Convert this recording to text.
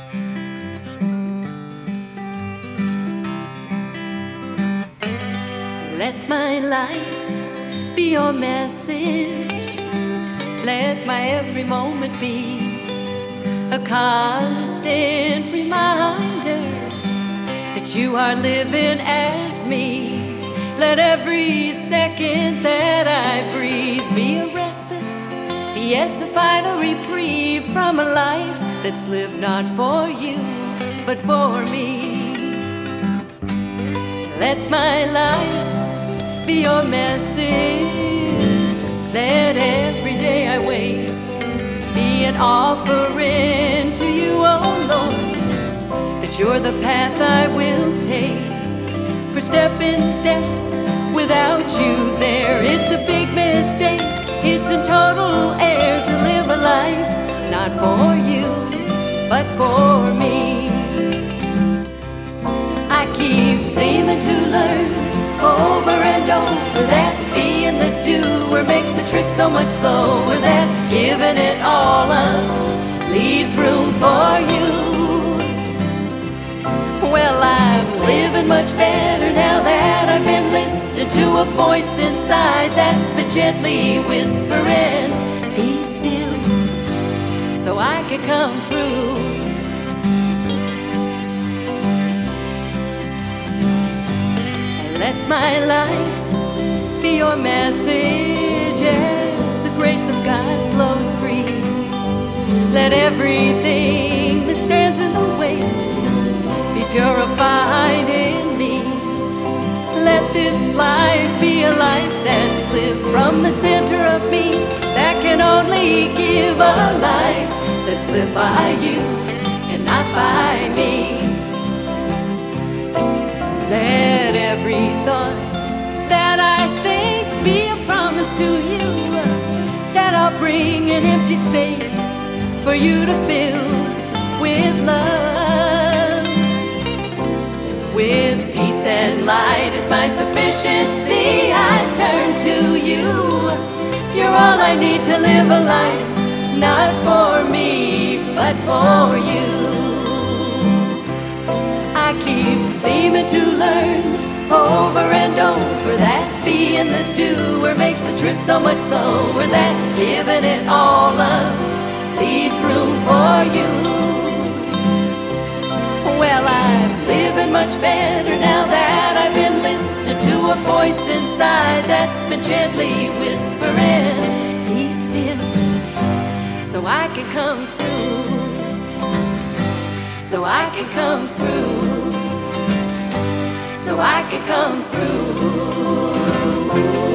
Let my life be your message. Let my every moment be a constant reminder that you are living as me. Let every second that I breathe be a respite, yes, a final reprieve from a life that's lived not for you, but for me. Let my life be your message. Let every day I wait be an offering to you, oh Lord, that you're the path I will take. For stepping steps without you there, it's a big mistake. It's a total error to live a life not for you, but for me. I keep seeming to learn over and over that being the doer makes the trip so much slower, that giving it all up leaves room for you. Well, I'm living much better now that I've been listening to a voice inside that's been gently whispering, be still, so I could come through. Let my life be your message as the grace of God flows free. Let everything that stands in the way be purified in me. Let this life be a life that's lived from the center of me, that can only give a life that's lived by you and not by me. Let every thought that I think be a promise to you, that I'll bring an empty space for you to fill with love. With peace and light as my sufficiency, I turn to you. You're all I need to live a life, not for me, but for you. I keep seeming to learn over and over that being the doer makes the trip so much slower, that giving it all up leaves room for you. Well, I'm living much better now that I've been listening to a voice inside that's been gently whispering, be still, so I can come through, so I can come through, so I can come through.